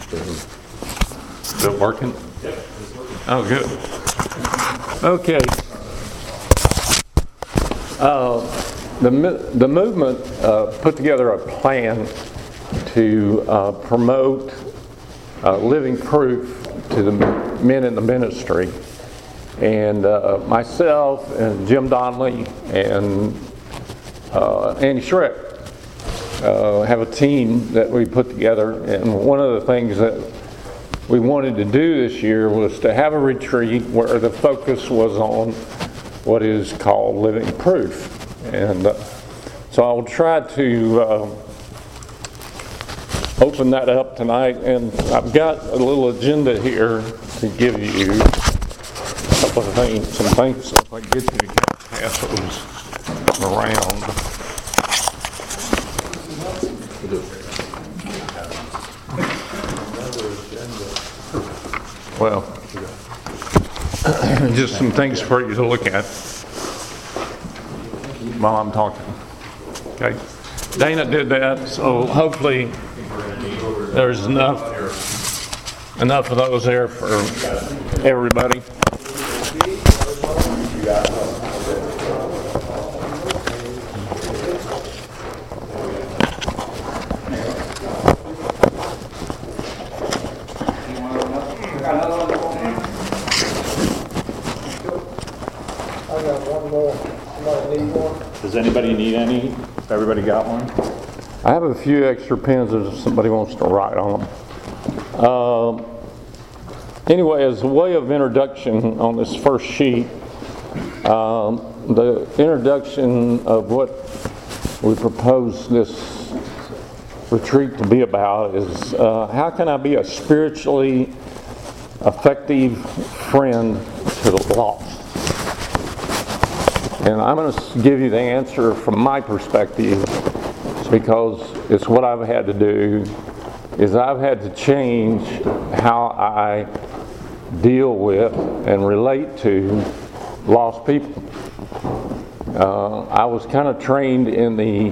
Is it working? Yep, it's working. Oh, good. Okay. The movement put together a plan to promote living proof to the men in the ministry. And myself and Jim Donnelly and Andy Schreck have a team that we put together. And one of the things that we wanted to do this year was to have a retreat where the focus was on what is called living proof. And so I'll try to open that up tonight. And I've got a little agenda here to give you a couple of things, some things, so if I get you to pass those around. Well, just some things for you to look at while I'm talking. Okay, Dana did that, so hopefully there's enough of those there for everybody. Does anybody need any? Everybody got one? I have a few extra pens if somebody wants to write on them. Anyway, as a way of introduction on this first sheet, the introduction of what we propose this retreat to be about is how can I be a spiritually effective friend to the lost? And I'm going to give you the answer from my perspective because it's what I've had to do, is I've had to change how I deal with and relate to lost people. I was kind of trained in the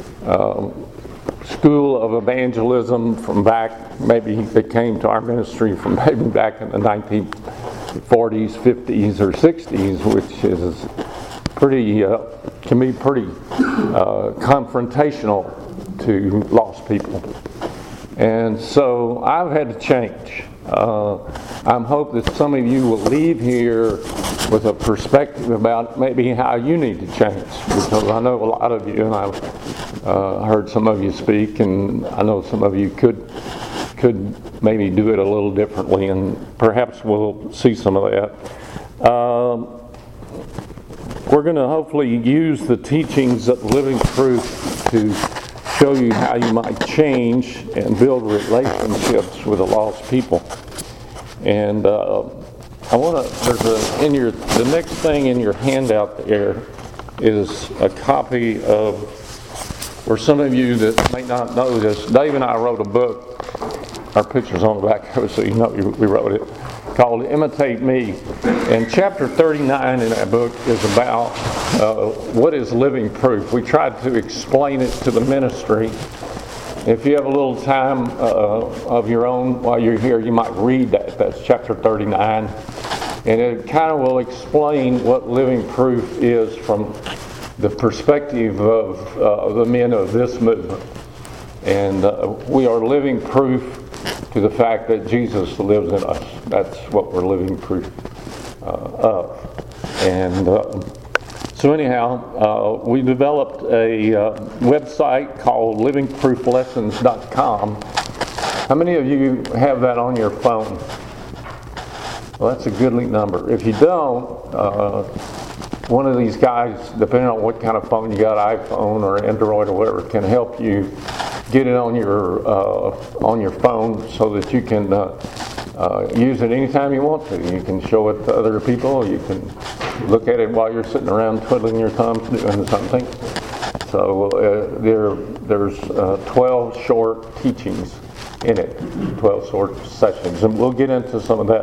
school of evangelism from back, maybe it came to our ministry from maybe back in the 1940s, 50s, or 60s, which is pretty, can be pretty confrontational to lost people. And so I've had to change. I'm hoping that some of you will leave here with a perspective about maybe how you need to change, because I know a lot of you, and I've heard some of you speak, and I know some of you could maybe do it a little differently, and perhaps we'll see some of that. We're going to hopefully use the teachings of Living Proof to show you how you might change and build relationships with the lost people. And I want to, the next thing in your handout there is a copy of, for some of you that may not know this, Dave and I wrote a book, our picture's on the back of it so you know we wrote it, called Imitate Me. And chapter 39 in that book is about what is living proof. We tried to explain it to the ministry. If you have a little time of your own while you're here, you might read that. That's chapter 39. And it kind of will explain what living proof is from the perspective of the men of this movement. And we are living proof to the fact that Jesus lives in us. That's what we're living proof of. And so anyhow, we developed a website called livingprooflessons.com. How many of you have that on your phone? Well, that's a goodly number. If you don't, one of these guys, depending on what kind of phone you got, iPhone or Android or whatever, can help you get it on your phone so that you can use it anytime you want to. You can show it to other people. You can look at it while you're sitting around twiddling your thumbs doing something. So there's 12 short teachings in it, 12 short sessions, and we'll get into some of that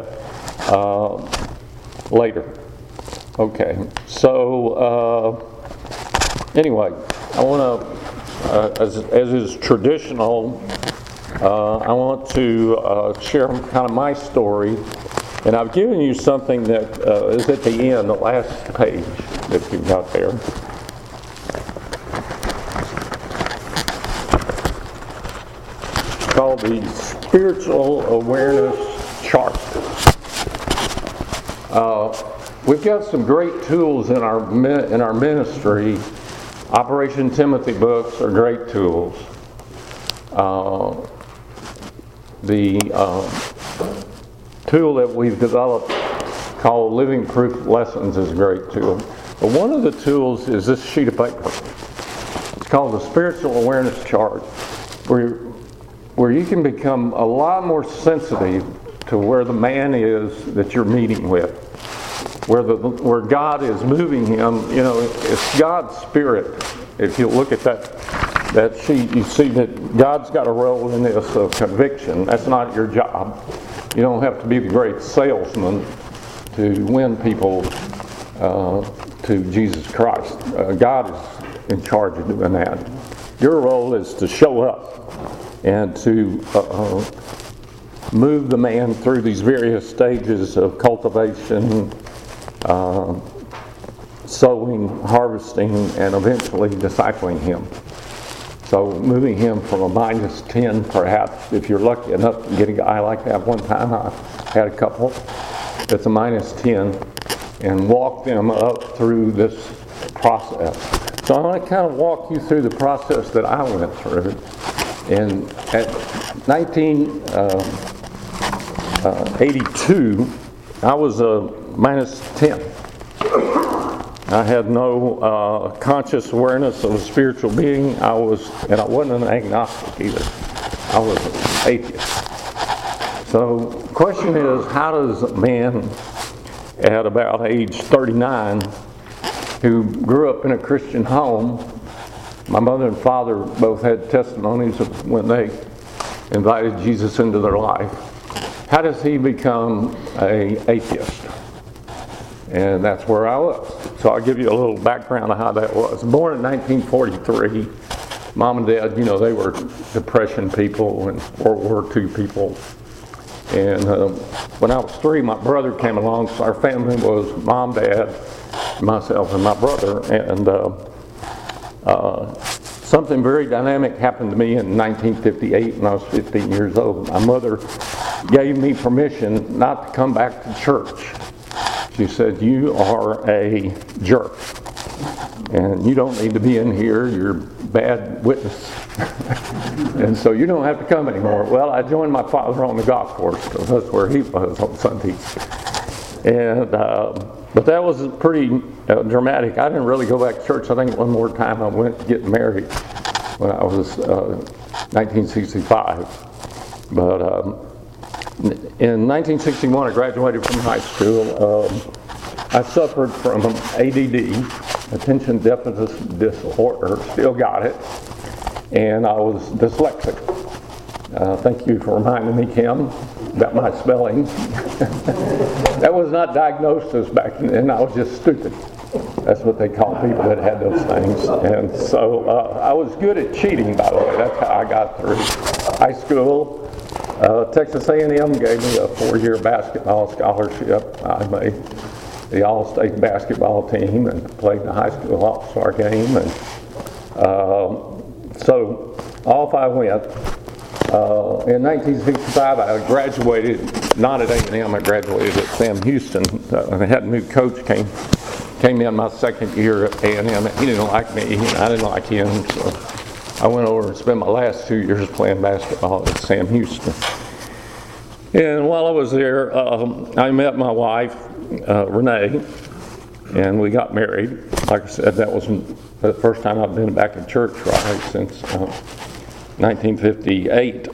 later. Okay, so anyway, I want to, as is traditional, I want to share kind of my story, and I've given you something that is at the end, the last page that you've got there. It's called the Spiritual Awareness Chart. We've got some great tools in our ministry. Operation Timothy books are great tools. The tool that we've developed called Living Proof Lessons is a great tool. But one of the tools is this sheet of paper. It's called the Spiritual Awareness Chart, where you can become a lot more sensitive to where the man is that you're meeting with, where God is moving him. You know, it's God's Spirit. If you look at that sheet, you see that God's got a role in this of conviction. That's not your job. You don't have to be the great salesman to win people to Jesus Christ. God is in charge of doing that. Your role is to show up and to move the man through these various stages of cultivation, sowing, harvesting, and eventually discipling him. So moving him from a -10, perhaps, if you're lucky enough to get a guy like that. One time I had a couple that's a -10, and walk them up through this process. So I want to kind of walk you through the process that I went through. And at 1982, I was a -10. I had no conscious awareness of a spiritual being. And I wasn't an agnostic either. I was an atheist. So the question is, how does a man at about age 39 who grew up in a Christian home, my mother and father both had testimonies of when they invited Jesus into their life, how does he become an atheist? And that's where I was. So I'll give you a little background of how that was. Born in 1943, Mom and Dad, you know, they were Depression people and World War II people. And when I was 3, my brother came along, so our family was Mom, Dad, myself, and my brother. And something very dynamic happened to me in 1958 when I was 15 years old. My mother gave me permission not to come back to church. She said, "You are a jerk, and you don't need to be in here. You're a bad witness, and so you don't have to come anymore." Well, I joined my father on the golf course because that's where he was on Sundays. And but that was pretty dramatic. I didn't really go back to church. I think one more time I went to get married when I was 1965. But in 1961, I graduated from high school. I suffered from ADD, attention deficit disorder, still got it, and I was dyslexic. Thank you for reminding me, Kim, about my spelling. That was not diagnosed as back then. I was just stupid. That's what they call people that had those things. And so I was good at cheating, by the way. That's how I got through high school. Texas A&M gave me a 4-year basketball scholarship. I made the All-State basketball team and played the high school All-Star game. And so off I went. In 1965, I graduated, not at A&M, I graduated at Sam Houston. I had a new coach came in my second year at A&M. He didn't like me, and I didn't like him, so I went over and spent my last 2 years playing basketball at Sam Houston. And while I was there, I met my wife, Renee, and we got married. Like I said, that was the first time I've been back in church, right, since 1958.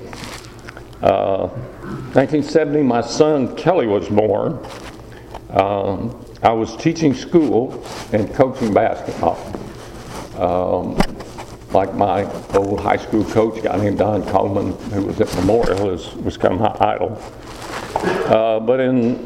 1970, my son Kelly was born. I was teaching school and coaching basketball. Like my old high school coach, a guy named Don Coleman, who was at Memorial, was kind of my idol. But in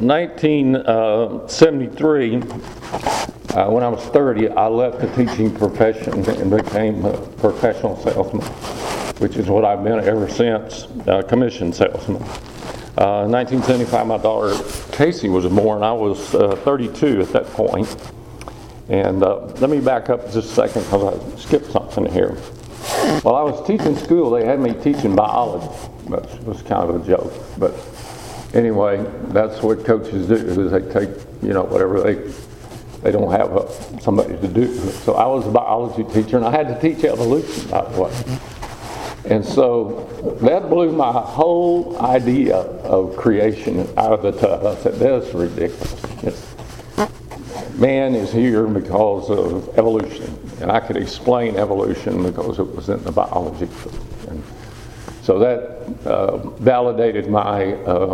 1973, when I was 30, I left the teaching profession and became a professional salesman. which is what I've been ever since, commission salesman. In 1975, my daughter Casey was born. I was 32 at that point. And let me back up just a second because I skipped something here. While I was teaching school, they had me teaching biology, which was kind of a joke. But anyway, that's what coaches do, is they take, whatever they don't have somebody to do. So I was a biology teacher, and I had to teach evolution, by the way. And so that blew my whole idea of creation out of the tub. I said, that's ridiculous. Man is here because of evolution. And I could explain evolution because it was in the biology. And so that validated my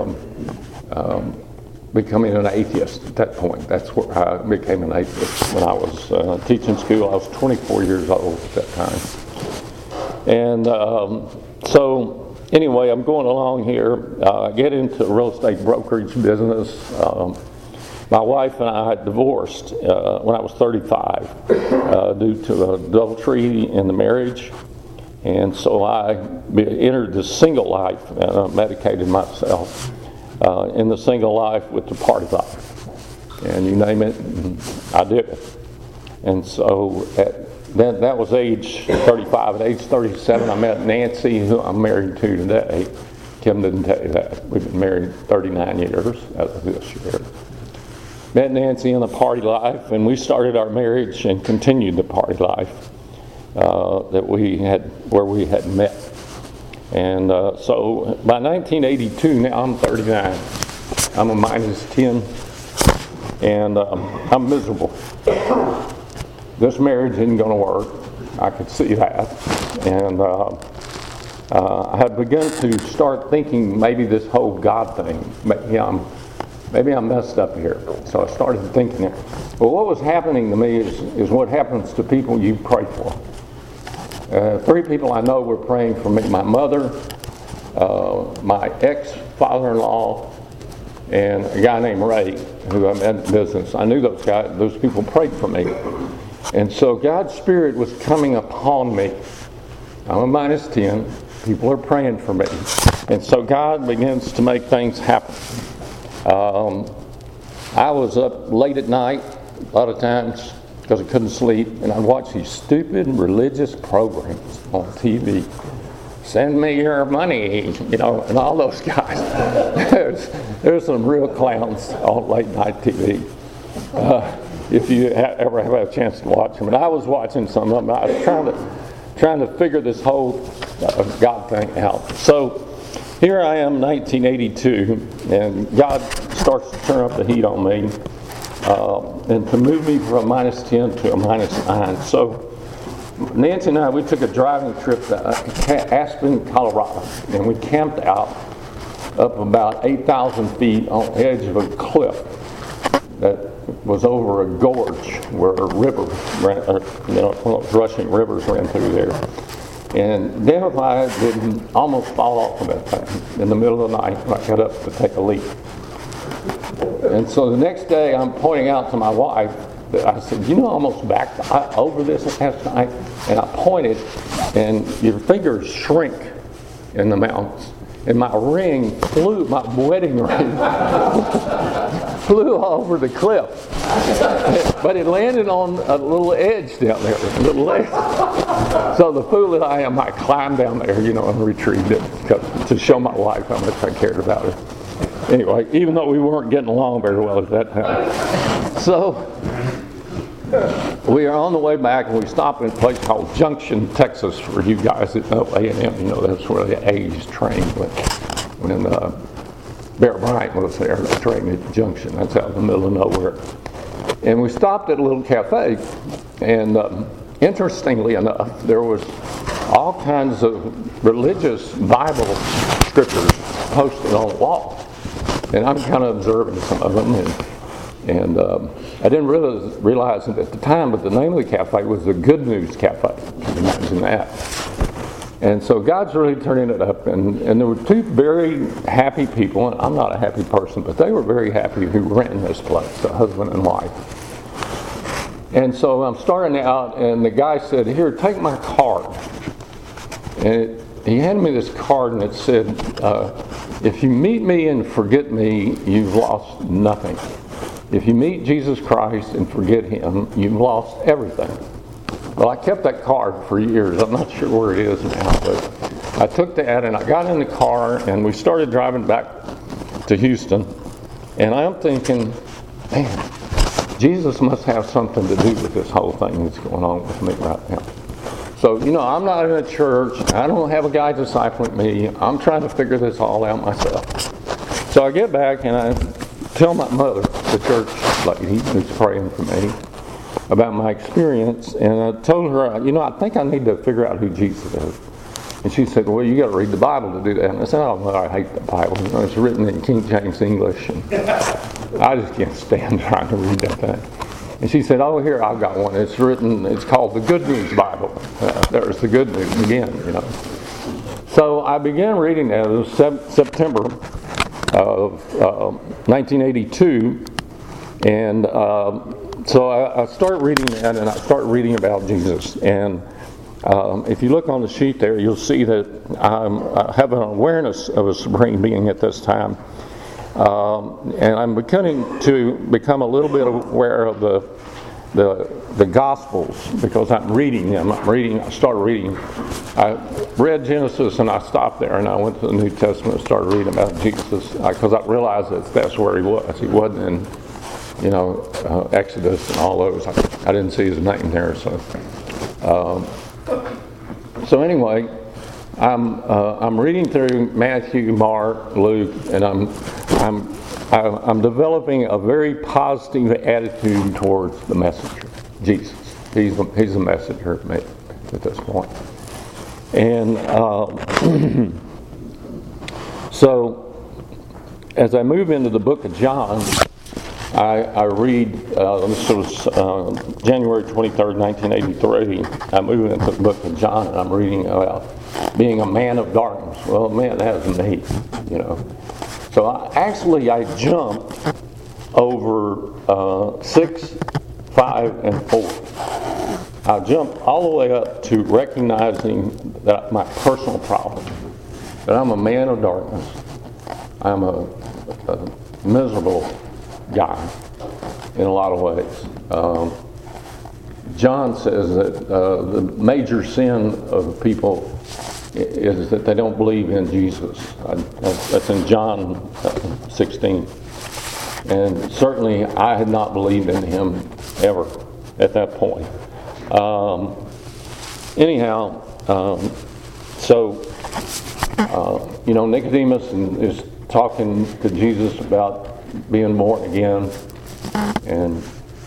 becoming an atheist at that point. That's where I became an atheist. When I was teaching school, I was 24 years old at that time. And so anyway, I'm going along here. I get into real estate brokerage business. My wife and I had divorced when I was 35 due to adultery in the marriage. And so I entered the single life and medicated myself in the single life with the party life. And you name it, I did it. And so that was age 35. At age 37, I met Nancy, who I'm married to today. Kim didn't tell you that. We've been married 39 years as of this year. Met Nancy in the party life, and we started our marriage and continued the party life where we had met. And so by 1982, now I'm 39. I'm a minus 10, and I'm miserable. This marriage isn't going to work. I could see that. And I had begun to start thinking maybe this whole God thing, maybe I'm messed up here. So I started thinking it. But what was happening to me is what happens to people you pray for. 3 people I know were praying for me. My mother, my ex-father-in-law, and a guy named Ray, who I met in business. I knew those guys. Those people prayed for me. And so God's Spirit was coming upon me. I'm a minus 10. People are praying for me. And so God begins to make things happen. I was up late at night a lot of times because I couldn't sleep, and I'd watch these stupid religious programs on TV. Send me your money, and all those guys. There's some real clowns on late night TV. If you ever have a chance to watch them. And I was watching some of them. I was trying to figure this whole God thing out. So here I am, 1982, and God starts to turn up the heat on me and to move me from a minus 10 to a minus 9. So Nancy and I, we took a driving trip to Aspen, Colorado, and we camped out up about 8,000 feet on the edge of a cliff that was over a gorge where a river rushing rivers ran through there. And then if I didn't almost fall off of that thing in the middle of the night when I got up to take a leak. And so the next day I'm pointing out to my wife that I said, I almost backed over this last night. And I pointed, and your fingers shrink in the mountains. And my ring flew, my wedding ring, flew over the cliff. But it landed on a little edge down there, a little ledge. So the fool that I am, I climbed down there, and retrieved it to show my wife how much I cared about her. Anyway, even though we weren't getting along very well at that time. So we are on the way back, and we stop in a place called Junction, Texas, for you guys that know A&M. That's where the A's trained when Bear Bryant was there. They trained at Junction. That's out in the middle of nowhere. And we stopped at a little cafe, and interestingly enough, there was all kinds of religious Bible scriptures posted on the wall. And I'm kind of observing some of them, and I didn't realize it at the time, but the name of the cafe was the Good News Cafe. Can you imagine that? And so God's really turning it up, and there were 2 very happy people, and I'm not a happy person, but they were very happy who ran this place, a husband and wife. And so I'm starting out, and the guy said, "Here, take my card." And he handed me this card and it said, if you meet me and forget me, you've lost nothing. If you meet Jesus Christ and forget him, you've lost everything. Well, I kept that card for years. I'm not sure where it is now, but I took that and I got in the car and we started driving back to Houston. And I'm thinking, man, Jesus must have something to do with this whole thing that's going on with me right now. So, I'm not in a church. I don't have a guy discipling me. I'm trying to figure this all out myself. So I get back and I tell my mother, the church lady who's praying for me, about my experience. And I told her, I think I need to figure out who Jesus is. And she said, well, you got to read the Bible to do that. And I said, oh, well, I hate the Bible. It's written in King James English. And I just can't stand trying to read that thing. And she said, oh, here, I've got one. It's called the Good News Bible. There's the good news again, So I began reading that. It was September of 1982. And so I started reading that, and I started reading about Jesus. And if you look on the sheet there, you'll see that I have an awareness of a supreme being at this time. And I'm beginning to become a little bit aware of the Gospels because I'm reading them. I started reading. I read Genesis and I stopped there and I went to the New Testament and started reading about Jesus because I realized that that's where he was. He wasn't in, Exodus and all those. I didn't see his name there. So anyway, I'm reading through Matthew, Mark, Luke, and I'm developing a very positive attitude towards the messenger, Jesus. He's the messenger to me at this point. And so, as I move into the book of John, I read, this was January 23rd, 1983, I move into the book of John and I'm reading about being a man of darkness. Well, man, that was me, So I jumped over 6, 5, and 4. I jumped all the way up to recognizing that my personal problem, that I'm a man of darkness. I'm a miserable guy in a lot of ways. John says that the major sin of people is that they don't believe in Jesus. That's in John 16. And certainly I had not believed in him ever at that point. Nicodemus is talking to Jesus about being born again, and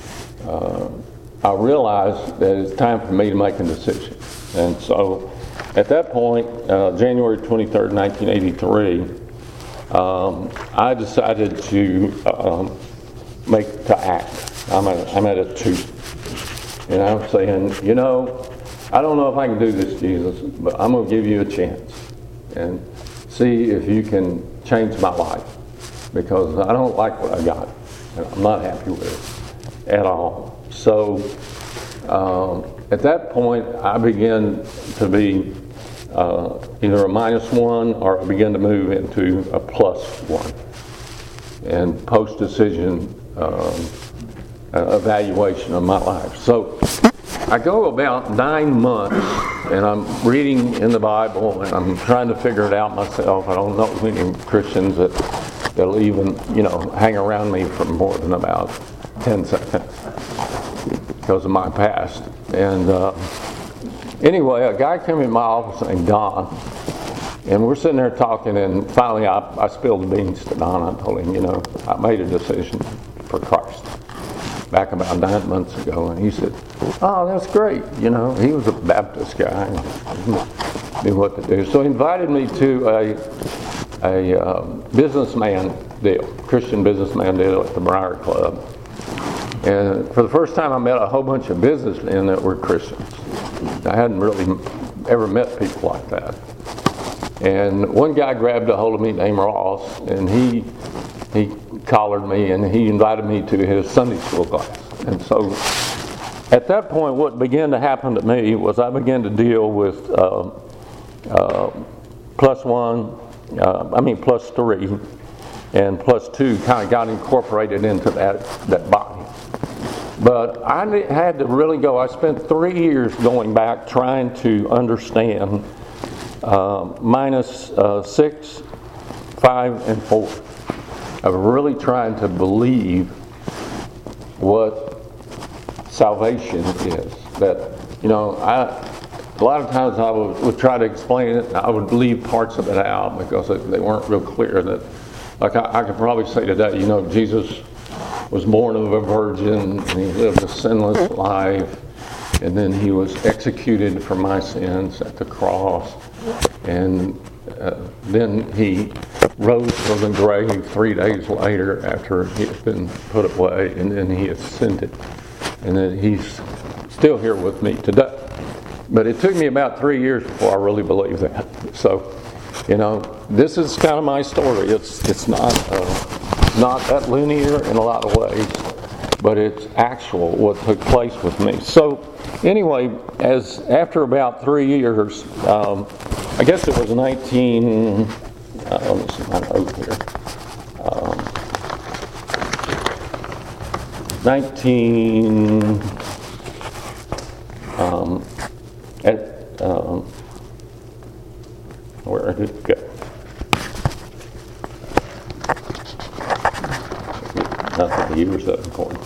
I realized that it's time for me to make a decision. And so at that point, January 23rd, 1983, I decided to act. I'm at a 2. And I'm saying, I don't know if I can do this, Jesus, but I'm going to give you a chance and see if you can change my life, because I don't like what I got, and I'm not happy with it at all. So at that point, I began to be either a -1 or I began to move into a +1 and post-decision evaluation of my life. So I go about 9 months and I'm reading in the Bible and I'm trying to figure it out myself. I don't know many Christians that'll even, hang around me for more than about 10 seconds because of my past. And anyway, a guy came in my office named Don, and we're sitting there talking, and finally I spilled the beans to Don. I told him, I made a decision for Christ back about 9 months ago, and he said, oh, that's great. He was a Baptist guy, and knew what to do. So he invited me to a businessman deal, Christian businessman deal at the Briar Club. And for the first time I met a whole bunch of businessmen that were Christians. I hadn't really ever met people like that. And one guy grabbed a hold of me named Ross, and he collared me and he invited me to his Sunday school class. And so at that point what began to happen to me was I began to deal with plus 3, and plus 2 kind of got incorporated into that body. But I had to really go. I spent 3 years going back trying to understand minus 6, 5, and 4. of really trying to believe what salvation is. That, you know, a lot of times I would try to explain it, and I would leave parts of it out because they weren't real clear. That, like I could probably say today, you know, Jesus was born of a virgin, and he lived a sinless life, and then he was executed for my sins at the cross, and then he rose from the grave 3 days later after he had been put away, and then he ascended, and then he's still here with me today. But it took me about 3 years before I really believed that. So, you know, this is kind of my story. It's not that linear in a lot of ways, but it's actual what took place with me. So anyway, after about 3 years, I guess it was 19. Let me see my note here. 19. Where did it go? Not that the years that important.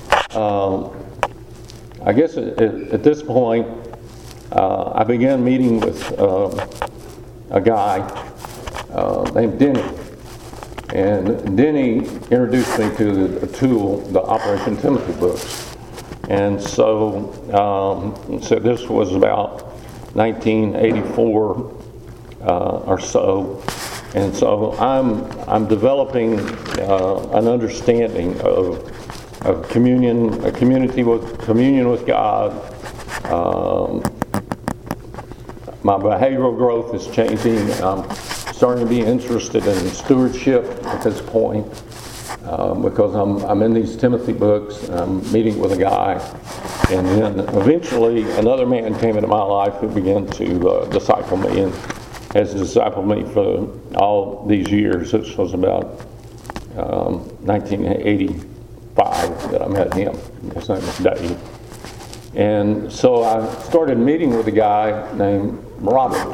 I guess at this point, I began meeting with a guy named Denny. And Denny introduced me to the tool, the Operation Timothy books. And so this was about 1984 or so. And so I'm developing an understanding of communion, a community with communion with God. My behavioral growth is changing. I'm starting to be interested in stewardship at this point because I'm in these Timothy books, and I'm meeting with a guy, and then eventually another man came into my life who began to disciple me, and has discipled me for all these years. This was about 1985 that I met him. His name was Dave. And so I started meeting with a guy named Robert.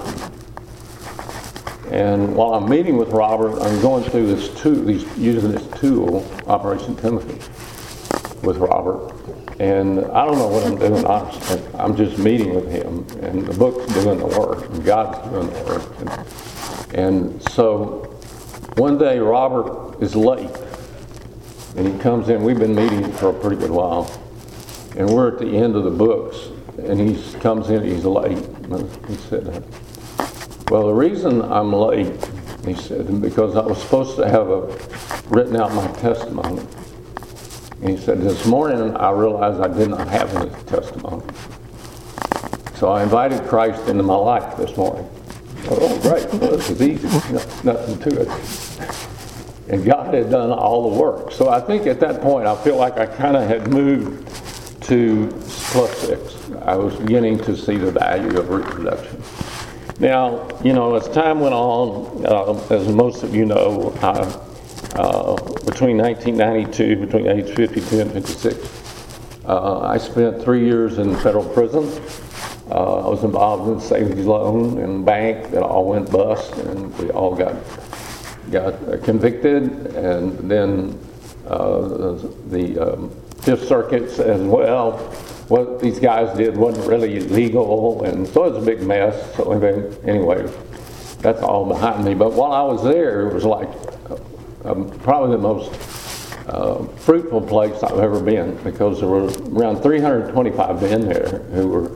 And while I'm meeting with Robert, I'm going through using this tool, Operation Timothy, with Robert. And I don't know what I'm doing, honestly. I'm just meeting with him, and the book's doing the work, and God's doing the work. And so one day Robert is late, and he comes in. We've been meeting for a pretty good while, and we're at the end of the books, and he comes in, he's late. He said, well, the reason I'm late, he said, because I was supposed to have written out my testimony. And he said, this morning I realized I did not have any testimony. So I invited Christ into my life this morning. Oh, great. Well, this is easy. Nothing to it. And God had done all the work. So I think at that point I feel like I kind of had moved to +6. I was beginning to see the value of reproduction. Now, you know, as time went on, as most of you know, between 1992, between age 52 and 56, I spent 3 years in federal prison. I was involved in savings loan and bank that all went bust, and we all got convicted, and then the Fifth Circuit as well. What these guys did wasn't really legal, and so it was a big mess. So anyway, that's all behind me. But while I was there, it was like probably the most fruitful place I've ever been, because there were around 325 men there who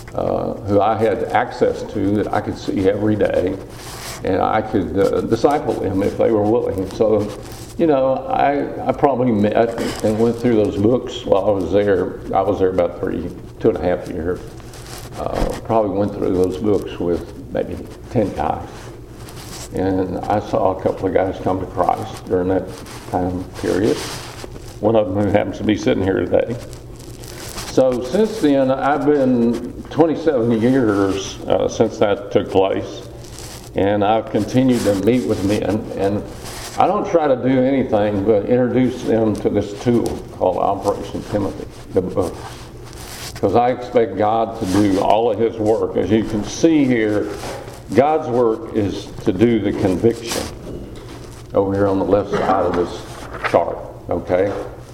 I had access to, that I could see every day, and I could disciple them if they were willing. So, you know, I probably met and went through those books while I was there. I was there about 2.5 years. Probably went through those books with maybe 10 guys. And I saw a couple of guys come to Christ during that time period. One of them who happens to be sitting here today. So since then, I've been 27 years since that took place, and I've continued to meet with men, and I don't try to do anything but introduce them to this tool called Operation Timothy, the book, because I expect God to do all of His work. As you can see here, God's work is to do the conviction over here on the left side of this chart, okay?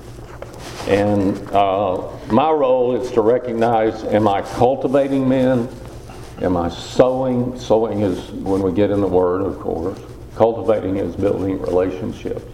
And my role is to recognize, am I cultivating men? Am I sowing? Sowing is when we get in the Word, of course. Cultivating is building relationships.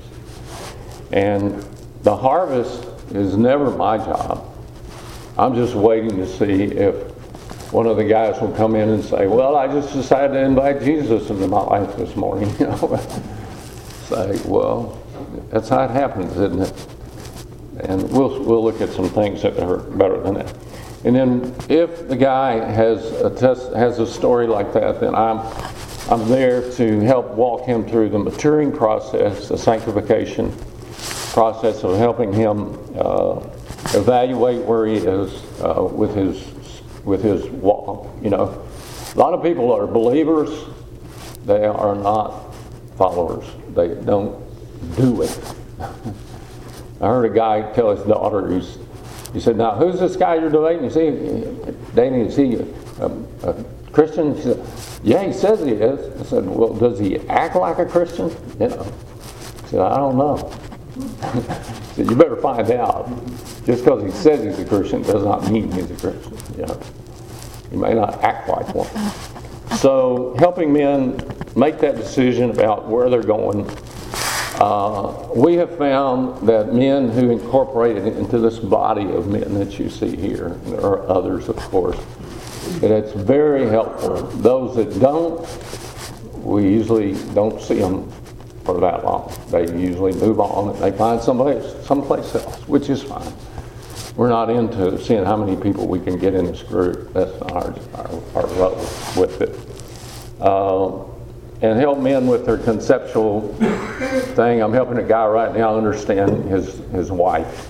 And the harvest is never my job. I'm just waiting to see if one of the guys will come in and say, well, I just decided to invite Jesus into my life this morning. You know, say, well, that's how it happens, isn't it? And we'll look at some things that are better than that. And then if the guy has a story like that, then I'm there to help walk him through the maturing process, the sanctification process of helping him evaluate where he is with his walk. You know, a lot of people are believers; they are not followers. They don't do it. I heard a guy tell his daughter, he said, now who's this guy you're dating? Is he a Christian? She said, yeah, he says he is. I said, well, does he act like a Christian? You know. He said, I don't know. He said, you better find out. Just because he says he's a Christian does not mean he's a Christian. You know. He may not act like one. So helping men make that decision about where they're going. We have found that men who incorporate it into this body of men that you see here, and there are others, of course, and it's very helpful. Those that don't, we usually don't see them for that long. They usually move on and they find someplace else, which is fine. We're not into seeing how many people we can get in this group. That's not our role with it. And help men with their conceptual thing. I'm helping a guy right now understand his wife.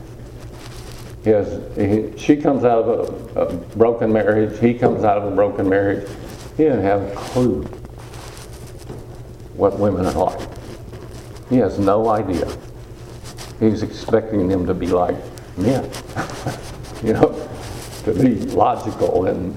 She comes out of a broken marriage. He comes out of a broken marriage. He didn't have a clue what women are like. He has no idea. He's expecting them to be like men, you know, to be logical and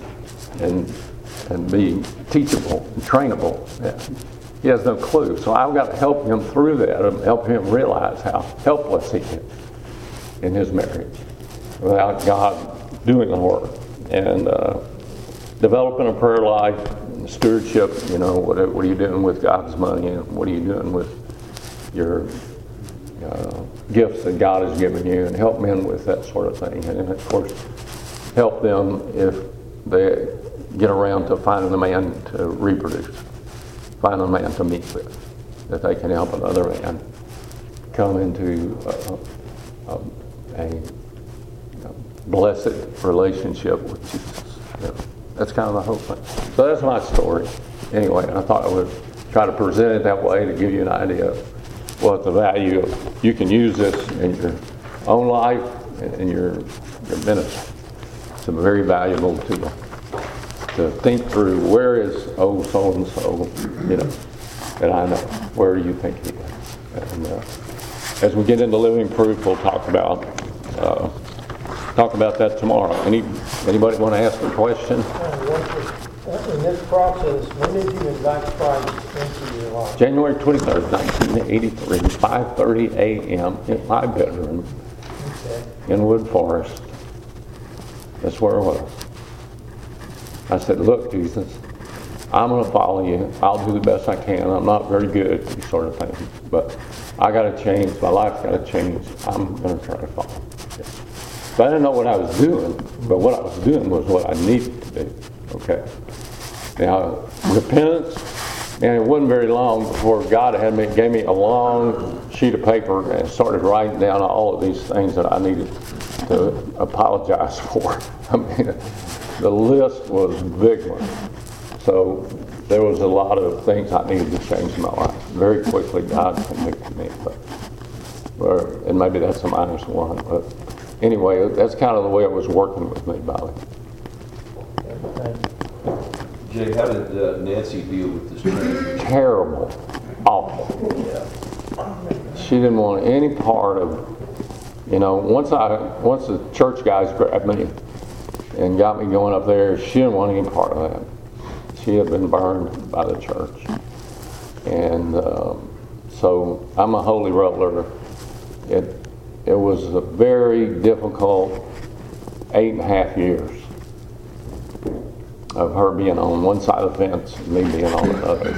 be teachable and trainable. Yeah. He has no clue. So I've got to help him through that and help him realize how helpless he is in his marriage without God doing the work. And developing a prayer life, stewardship, you know, what are you doing with God's money, and what are you doing with your gifts that God has given you, and help men with that sort of thing. And of course, help them if they get around to finding a man to reproduce, find a man to meet with, that they can help another man come into a blessed relationship with Jesus. You know, that's kind of the whole thing. So that's my story. Anyway, I thought I would try to present it that way to give you an idea of what the value of. You can use this in your own life and in your ministry. It's a very valuable tool to think through, where is so-and-so, you know, and I know, where do you think he is? And as we get into living proof, we'll talk about that tomorrow. Anybody want to ask a question? In this process, when did you invite Christ into your life? January 23rd, 1983, 5:30 a.m. in my bedroom in Wood Forest. That's where it was. I said, look, Jesus, I'm going to follow you. I'll do the best I can. I'm not very good at these sort of things, but I got to change. My life's got to change. I'm going to try to follow. But I didn't know what I was doing, but what I was doing was what I needed to do. Okay. Now, repentance, and it wasn't very long before God gave me a long sheet of paper and started writing down all of these things that I needed to apologize for. I mean, the list was a big one. So there was a lot of things I needed to change in my life. Very quickly, God convicted me. And maybe that's a -1, but anyway, that's kind of the way it was working with me, Bobby. Jay, how did Nancy deal with this transition? Terrible, awful. She didn't want any part of, once the church guys grabbed me and got me going up there, she didn't want any part of that. She had been burned by the church. And so I'm a holy roller. It was a very difficult 8.5 years of her being on one side of the fence and me being on another.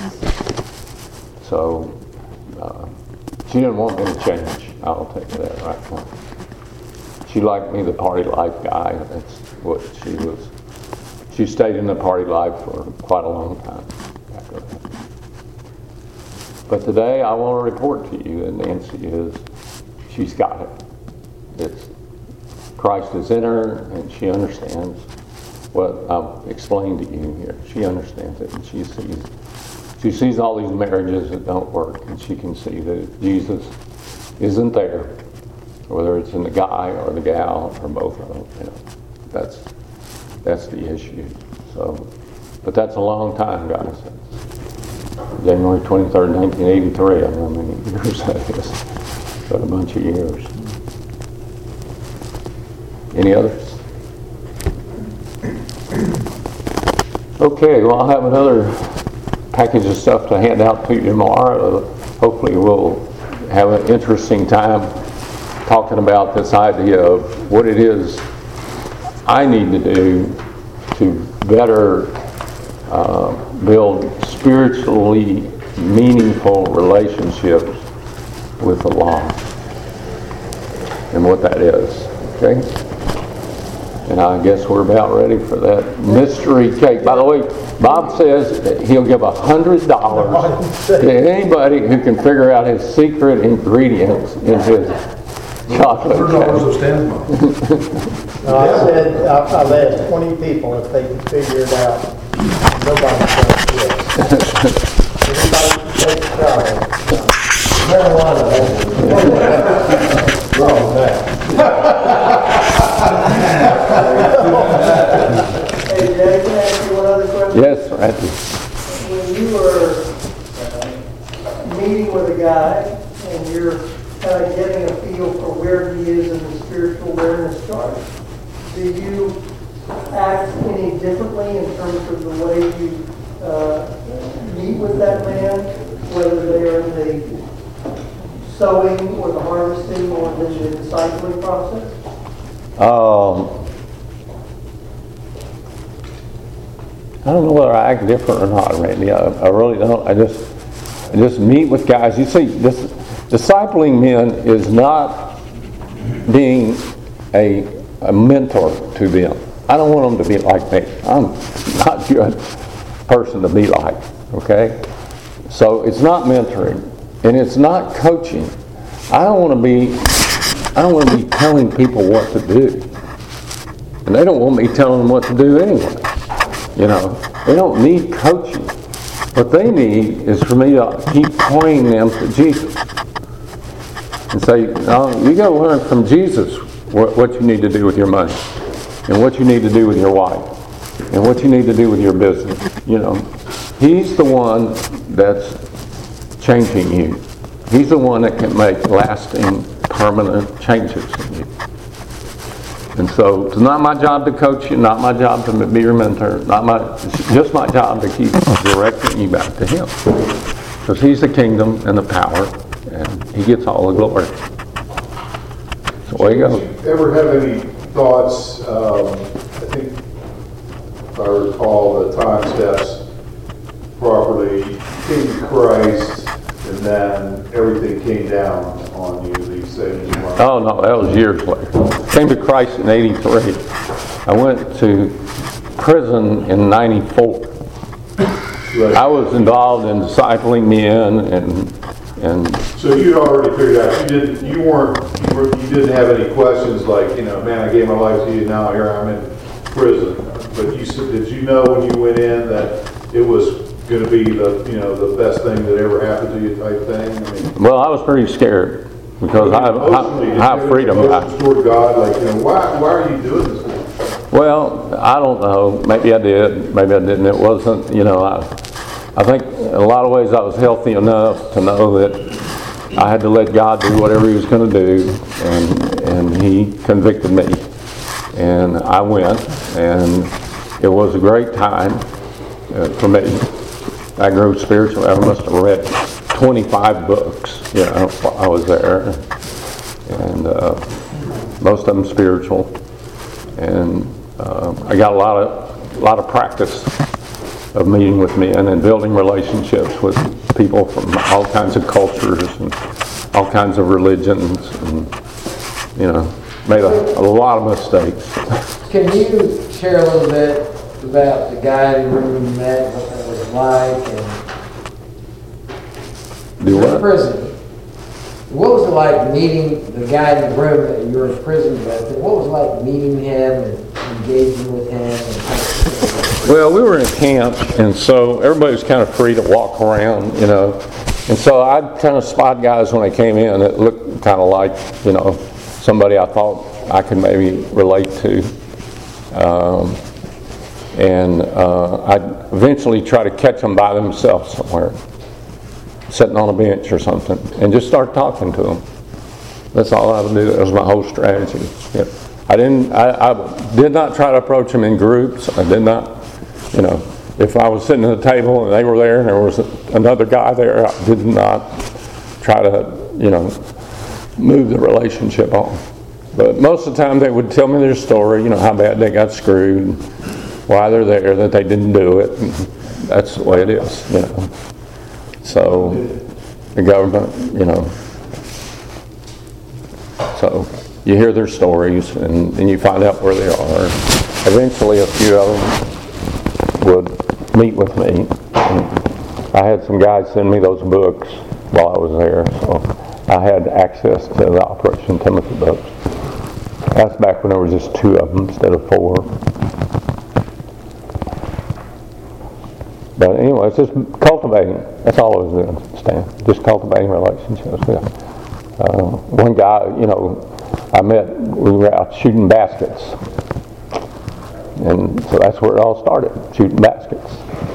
So she didn't want me to change. I'll tell you that right now. She liked me, the party life guy. That's what she was. She stayed in the party life for quite a long time after that. But today I want to report to you that Nancy she's got it. It's Christ is in her, and she understands what I've explained to you here. She understands it, and she sees all these marriages that don't work, and she can see that Jesus isn't there, whether it's in the guy or the gal or both of them. That's the issue. So, but that's a long time, guys. January 23rd, 1983. I don't know how many years that is, but a bunch of years. Any others? Okay, well, I'll have another package of stuff to hand out to you tomorrow. Hopefully we'll have an interesting time talking about this idea of what it is I need to do to better build spiritually meaningful relationships with the lost and what that is. Okay? And I guess we're about ready for that mystery cake. By the way, Bob says that he'll give $100 to anybody who can figure out his secret ingredients in his chocolate cake. I said, I've asked 20 people if they can figure it out. Nobody's done it yet. Everybody can take a try. Marijuana. Wrong now. Hey, Jay, can I ask you one other question? Yes, Randy. When you were meeting with a guy and you're kind of getting a feel for where he is in the spiritual awareness chart, do you act any differently in terms of the way you meet with that man, whether they're in the sowing or the harvesting or the discipling process? I don't know whether I act different or not, Randy. I really don't. I just meet with guys. You see, discipling men is not being a mentor to them. I don't want them to be like me. I'm not a good person to be like, okay? So it's not mentoring, and it's not coaching. I don't want to be telling people what to do. And they don't want me telling them what to do anyway. They don't need coaching. What they need is for me to keep pointing them to Jesus. And say, no, you got to learn from Jesus what you need to do with your money, and what you need to do with your wife, and what you need to do with your business. He's the one that's changing you. He's the one that can make lasting, permanent changes in you. And so it's not my job to coach you, not my job to be your mentor, it's just my job to keep directing you back to Him. Because He's the kingdom and the power, and He gets all the glory. So there you go. Did you ever have any thoughts, I think if I recall the time steps properly, you came to Christ and then everything came down on you, these things? Oh no, that was years later. Came to Christ in '83. I went to prison in '94. Right. I was involved in discipling men and So you'd already figured out, you didn't have any questions like, man, I gave my life to you, now here I'm in prison. But did you know when you went in that it was going to be the best thing that ever happened to you type thing? well, I was pretty scared. because I have freedom. Emotions toward God, like, why are you doing this? Well, I don't know. Maybe I did. Maybe I didn't. It wasn't, I think in a lot of ways I was healthy enough to know that I had to let God do whatever He was going to do, and He convicted me. And I went, and it was a great time for me. I grew spiritually. I must have read 25 books, while I was there, and most of them spiritual. And I got a lot of practice of meeting with men and building relationships with people from all kinds of cultures and all kinds of religions, and made a lot of mistakes. Can you share a little bit about the guy in the room you met, what that was like, and Do in what? prison? What was it like meeting the guy in the room that you were in prison with? And what was it like meeting him and engaging with him? And Well, we were in camp, and so everybody was kind of free to walk around, And so I'd kind of spot guys when they came in that looked kind of like, somebody I thought I could maybe relate to. And I'd eventually try to catch them by themselves somewhere, sitting on a bench or something, and just start talking to them. That's all I would do. That was my whole strategy. Yeah. I did not try to approach them in groups. I did not, if I was sitting at the table and they were there and there was another guy there, I did not try to, move the relationship on. But most of the time they would tell me their story, how bad they got screwed, why they're there, that they didn't do it. And that's the way it is, So the government, so you hear their stories and you find out where they are. Eventually a few of them would meet with me. And I had some guys send me those books while I was there, so I had access to the Operation Timothy books. That's back when there were just 2 of them instead of 4. But anyway, it's just cultivating. That's all I was doing, Stan. Just cultivating relationships. Yeah. One guy, I met, we were out shooting baskets. And so that's where it all started, shooting baskets.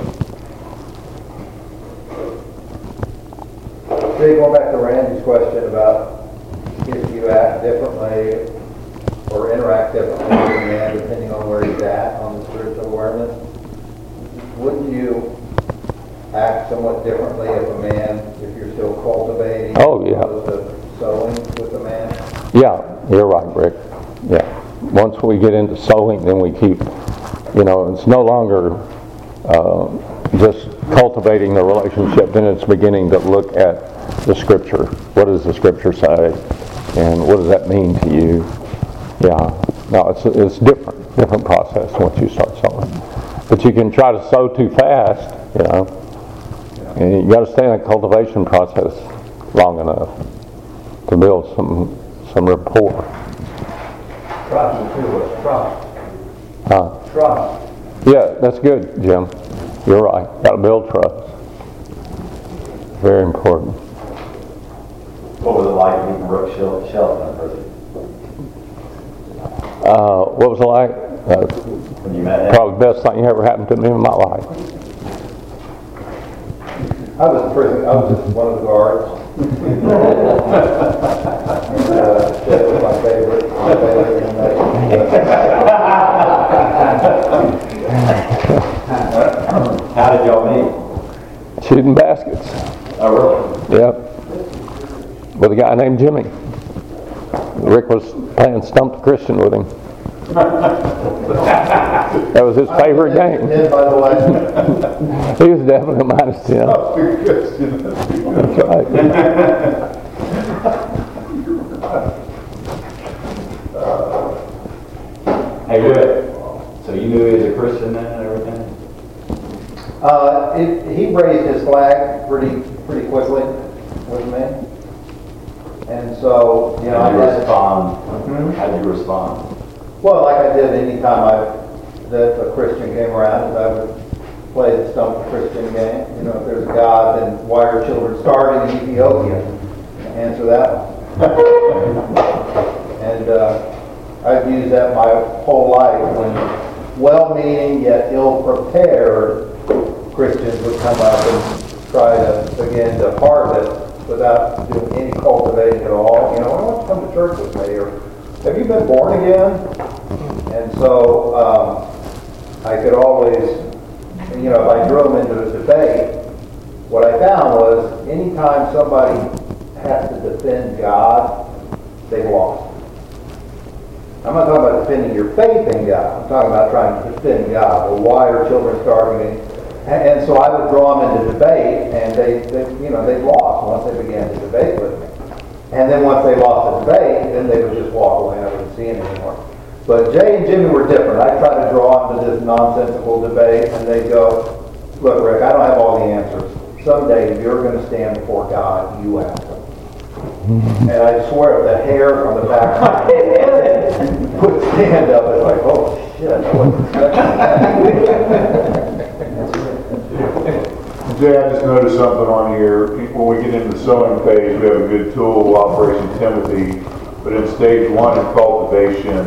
Going back to Randy's question about if you act differently or interact differently with a man depending on where he's at on the spiritual awareness, wouldn't you act somewhat differently if you're still cultivating Oh, yeah. opposed to sowing with a man? Yeah, you're right, Rick. Yeah. Once we get into sowing, then we keep, it's no longer just cultivating the relationship, then it's beginning to look at the Scripture. What does the Scripture say? And what does that mean to you? Yeah. No, it's different process once you start sowing. But you can try to sow too fast, and you got to stay in the cultivation process long enough to build some rapport. Trust too, trust. Trust. Yeah, that's good, Jim. You're right. Got to build trust. Very important. What was it like meeting Brooke Shelton in prison? What was it like? When you met him? Probably the best thing ever happened to me in my life. I was in prison. I was just one of the guards. That was my favorite inmate. How did y'all meet? Shooting baskets. Oh, really? Yep. With a guy named Jimmy. Rick was playing Stump the Christian with him. That was his favorite game. By the way. He was definitely a -10. Oh, Christian. That's right. Hey, Rick, so you knew he was a Christian then and everything? He raised his flag pretty quickly with me. And so, How did you respond? Mhm. How did you respond? Well, like I did any time that a Christian came around, is I would play the Stump the Christian game. If there's a God, then why are children starving in Ethiopia? Answer that one. And I've used that my whole life when well-meaning yet ill-prepared Christians would come up and try to begin to harvest without doing any cultivating at all. You know, why don't you come to church with me? Or have you been born again? And so I could always, you know, if I drew them into a debate, what I found was anytime somebody has to defend God, they lost. I'm not talking about defending your faith in God. I'm talking about trying to defend God. Well, why are children starving? And so I would draw them into debate, and they lost once they began to debate with me. And then once they lost the debate, then they would just walk away and I wouldn't see them anymore. But Jay and Jimmy were different. I tried to draw them to this nonsensical debate, and they'd go, look, Rick, I don't have all the answers. Someday, if you're going to stand before God, you ask him. And I swear, the hair on the back of my head would stand up. It's like, oh, shit, I wasn't expecting that. Jay, I just noticed something on here. When we get into the sowing phase, we have a good tool, Operation Timothy. But in stage 1 in cultivation,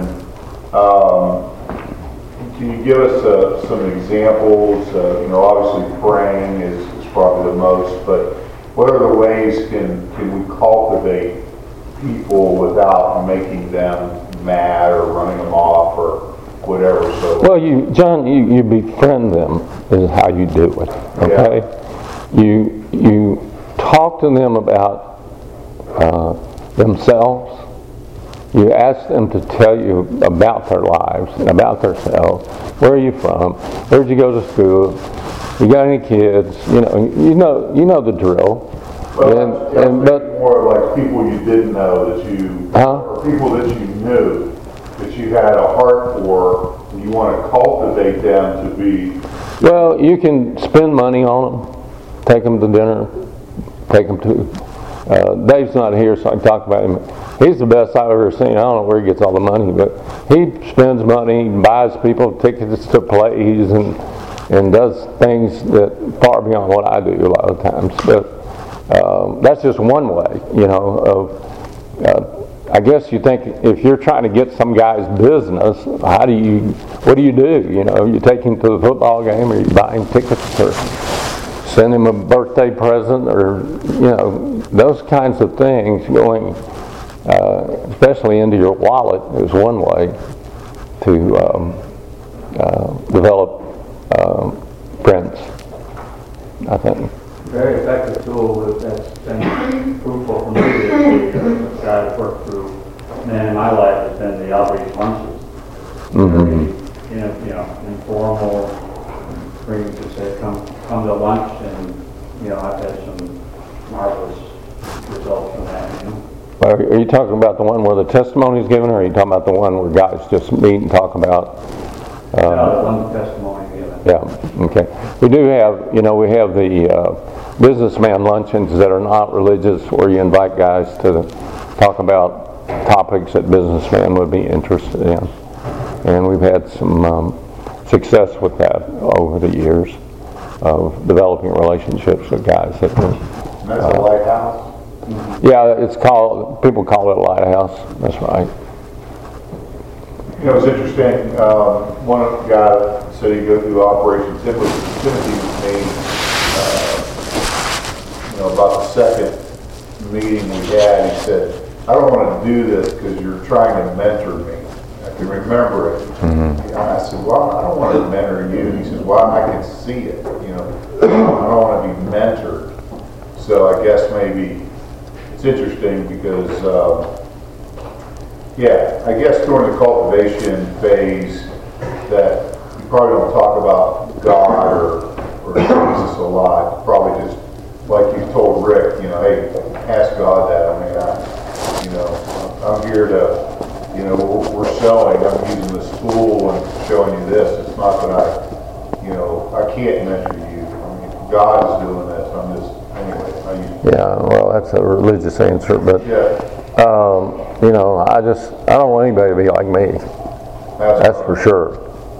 can you give us some examples? Obviously praying is probably the most, but what other ways can we cultivate people without making them mad or running them off or whatever? So, well, John, you befriend them is how you do it. Okay, yeah. You talk to them about themselves. You ask them to tell you about their lives and about themselves. Where are you from? Where'd you go to school? You got any kids? You know the drill. Well, but more like people you didn't know that you, or people that you knew that you had a heart for, and you want to cultivate them to be. Well, you can spend money on them, take them to dinner, take them to. Dave's not here, so I can talk about him. He's the best I've ever seen. I don't know where he gets all the money, but he spends money, buys people tickets to plays, and does things that far beyond what I do a lot of times. But that's just one way, I guess you think if you're trying to get some guy's business, what do you do? You take him to the football game, or you buy him tickets, or send him a birthday present, or those kinds of things. Going, especially into your wallet, is one way to develop friends, I think. Very effective tool that's been fruitful for me is the guy that worked through in my life has been the outreach lunches. Mm-hmm. Very, informal, bring to say come to lunch, and I've had some marvelous results from that. Are you talking about the one where the testimony is given, or are you talking about the one where guys just meet and talk about? The one testimony given. Yeah. Okay. We do have, we have the businessman luncheons that are not religious, where you invite guys to talk about topics that businessmen would be interested in, and we've had some success with that over the years of developing relationships with guys that. And that's a lighthouse. Yeah, people call it a lighthouse. That's right. It's interesting. One guy said he'd go through Operation Timothy with me. About the second meeting we had, he said, "I don't want to do this because you're trying to mentor me." I can remember it. Mm-hmm. And I said, "Well, I don't want to mentor you." He says, "Well, I can see it. I don't want to be mentored." So I guess maybe it's interesting because. I guess during the cultivation phase that you probably don't talk about God or Jesus a lot. Probably just like you told Rick, hey, ask God that. I'm here to, we're showing, I'm using this tool and showing you this. It's not that I can't mentor you. God is doing this. Yeah, well, that's a religious answer, but. Yeah. I don't want anybody to be like me. That's for sure.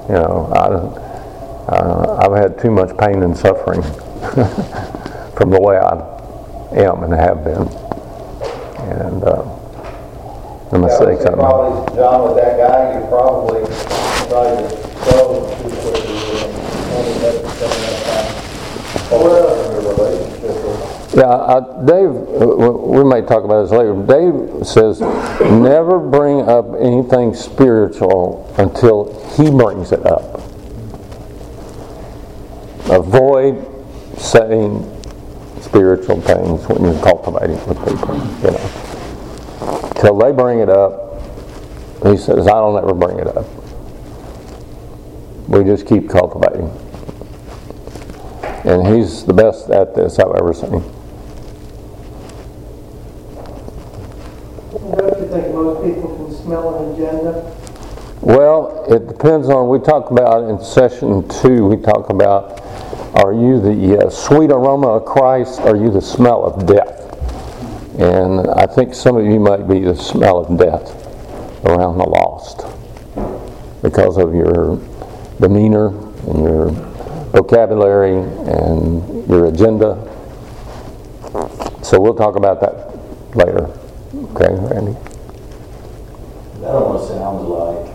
I've had too much pain and suffering from the way I am and have been. and the mistakes I made. Probably, John, with that guy, you probably tried to go too quickly and only let the relationship with. Yeah, Dave, we may talk about this later. Dave says never bring up anything spiritual until he brings it up. Avoid saying spiritual things when you're cultivating with people, you know. Till they bring it up, he says, I don't ever bring it up. We just keep cultivating. And he's the best at this I've ever seen. Don't you think most people can smell an agenda? Well, it depends on, we talk about in session 2, we talk about, are you the sweet aroma of Christ, or are you the smell of death? And I think some of you might be the smell of death around the lost because of your demeanor and your vocabulary and your agenda. So we'll talk about that later. Okay, Randy? That almost sounds like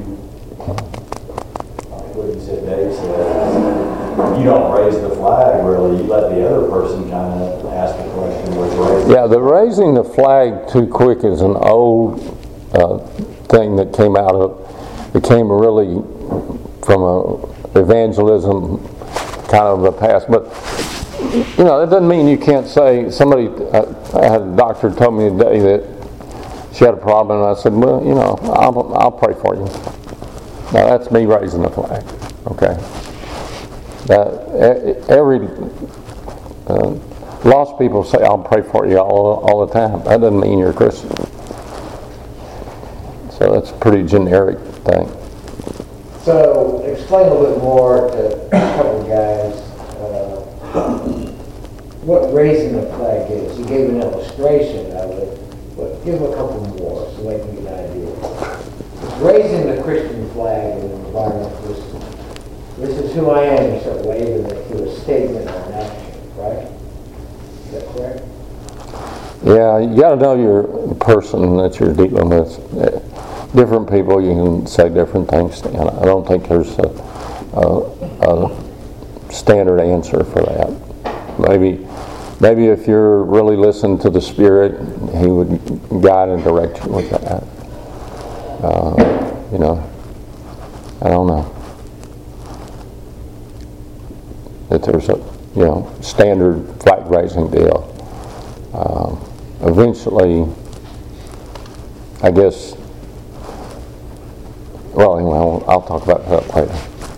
what you said, Dave said, you don't raise the flag really, you let the other person kind of ask the question with raising. Yeah, the raising the flag too quick is an old thing that came really from a evangelism kind of the past. But, you know, that doesn't mean you can't say, somebody, I had a doctor told me today that she had a problem, and I said, well, you know, I'll pray for you. Now that's me raising the flag, okay? Every lost people say, I'll pray for you all the time. That doesn't mean you're a Christian. So that's a pretty generic thing. So explain a little bit more to a couple of guys what raising the flag is. You gave an illustration of it, but give them a couple more so they can get an idea. Raising the Christian flag in an environment, this is who I am, you start waving it to a statement or an action, right? Is that correct? Yeah, you got to know your person that you're dealing with. Different people, you can say different things. And I don't think there's a standard answer for that. Maybe if you're really listening to the Spirit, He would guide and direct you with that. You know, I don't know that there's a standard flag raising deal. Eventually, I guess. Well, anyway, I'll talk about that later.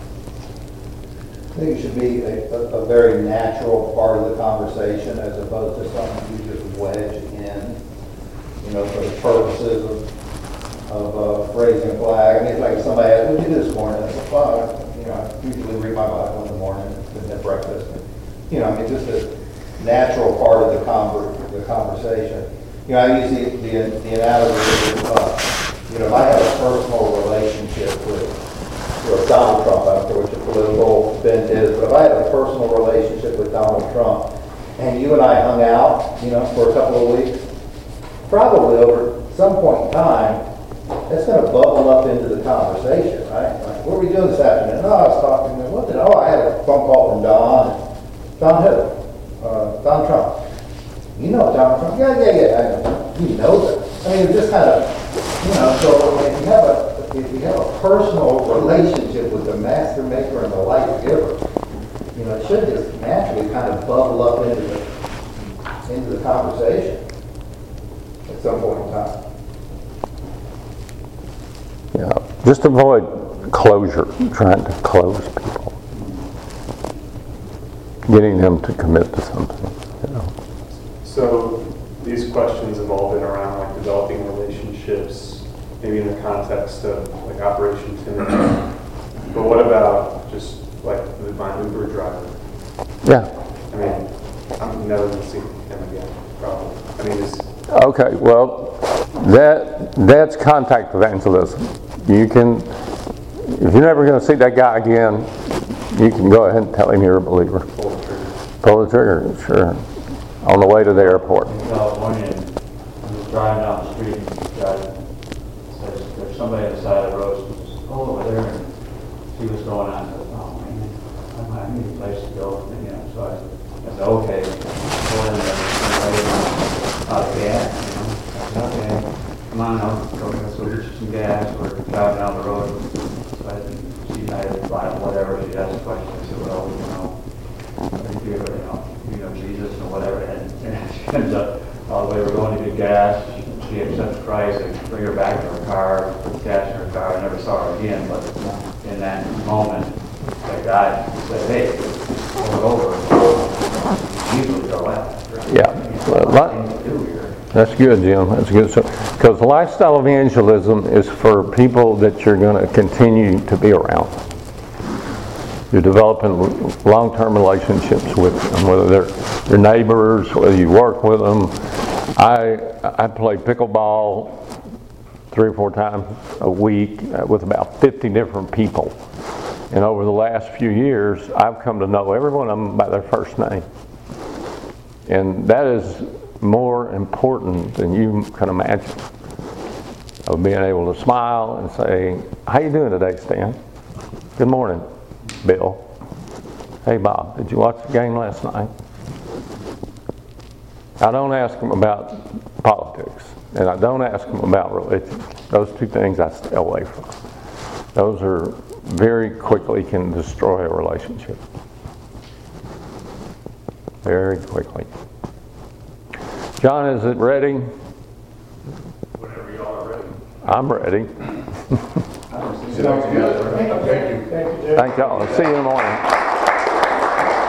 I think it should be a very natural part of the conversation as opposed to something you just wedge in, for the purposes of raising a flag. I mean, it's like somebody asked, what did you do this morning? I said, well, I usually read my Bible in the morning and at breakfast. Just a natural part of the conversation. I use the analogy of, if I have a personal relationship with Donald Trump, I don't care what your political bent is, but if I have a personal relationship with Donald Trump, and you and I hung out, for a couple of weeks, probably over some point in time, that's going to bubble up into the conversation, right? Like, what were we doing this afternoon? I was talking to I had a phone call from Don. Don who? Don Trump. You know Donald Trump? Yeah, I know. You know that. I mean, it's just kind of, so if you have a personal relationship with the master maker and the life giver, it should just naturally kind of bubble up into the conversation at some point in time. Yeah, just avoid closure, trying to close people, getting them to commit to something. So these questions have all been around like developing relationships, maybe in the context of like Operation Timothy. But what about just like my Uber driver? Yeah. I mean, I'm never going to see him again, probably. I mean, okay, well, that's contact evangelism. You can, if you're never going to see that guy again, you can go ahead and tell him you're a believer. Pull the trigger, sure. On the way to the airport. In California, I'm just driving down the street and the guy says, there's somebody on the side of the road, she says, oh, over there, and she was going on, I said, oh man, I need a place to go, you know, so I said, okay, go in there, out of gas, you know, I said, okay, come on, I'll go get you some gas, we're driving down the road, so I had whatever, she asked a question, I said, well, you know, Jesus or whatever, and she ends up, all the way we're going to get gas, she accepts Christ, I bring her back to her car, put gas in her car, I never saw her again, but in that moment, that guy said, hey, pull it over, usually go after. That's good, Jim. That's good. Because lifestyle evangelism is for people that you're going to continue to be around. You're developing long-term relationships with them, whether they're your neighbors, whether you work with them. I play pickleball 3 or 4 times a week with about 50 different people. And over the last few years, I've come to know every one of them by their first name. And that is more important than you can imagine, of being able to smile and say, how you doing today, Stan? Good morning, Bill. Hey, Bob, did you watch the game last night? I don't ask them about politics, and I don't ask them about religion. Those 2 things I stay away from. Those are very quickly can destroy a relationship. Very quickly. John, is it ready? Whenever y'all are ready. I'm ready. Sounds good. Thank you. Thank y'all. See you in the morning.